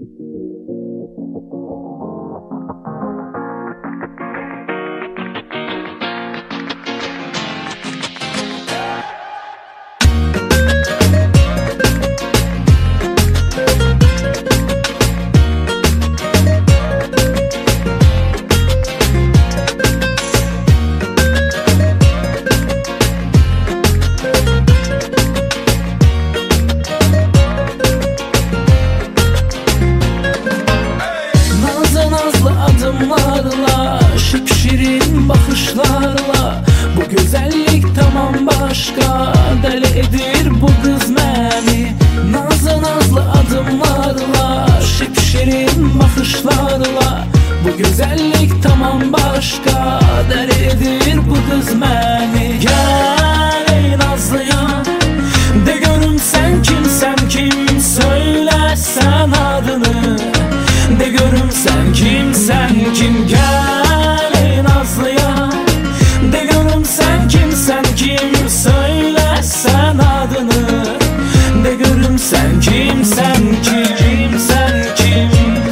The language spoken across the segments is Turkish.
Adımlarla, şipşirin bakışlarla, bu güzellik tamam başka. Deli edir bu kız məni. Nazlı nazlı adımlarla, şipşirin bakışlarla, bu güzellik tamam başka. Deli edir bu kız məni. Gel ey nazlıya, de görüm sen kimsen kim, söylesen adını. De görüm sen kimsen kim, gel ey nazlıya. De görüm sen kimsen kim, söylesen adını. De görüm sen kimsen kim, kimsen kim.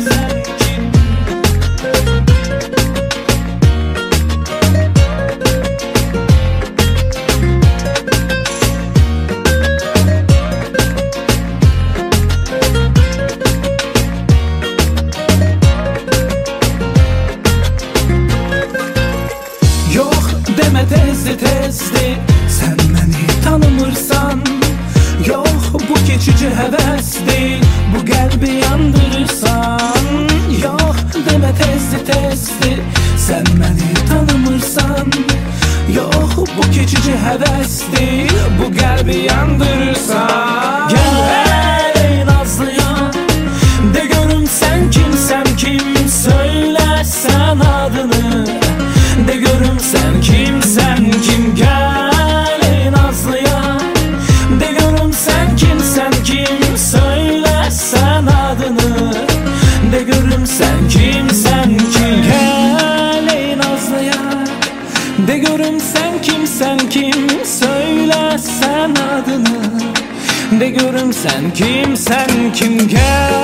Deme tezli tezli, sen beni tanımırsan. Yok bu geçici heves değil, bu kalbi yandırırsan. Yok deme tezli tezli, sen beni tanımırsan. Yok bu geçici heves değil, bu kalbi yandırırsan. Gel ey nazlıya, de görüm sen kimsen kim, söylesen adını. De görüm sen kimsen kim, gel ey nazlıya. De görüm sen kimsen kim, söylesen adını. De görüm sen kimsen kim, gel ey nazlıya. De görüm sen kimsen kim, söylesen adını. De görüm sen kimsen kim, gel.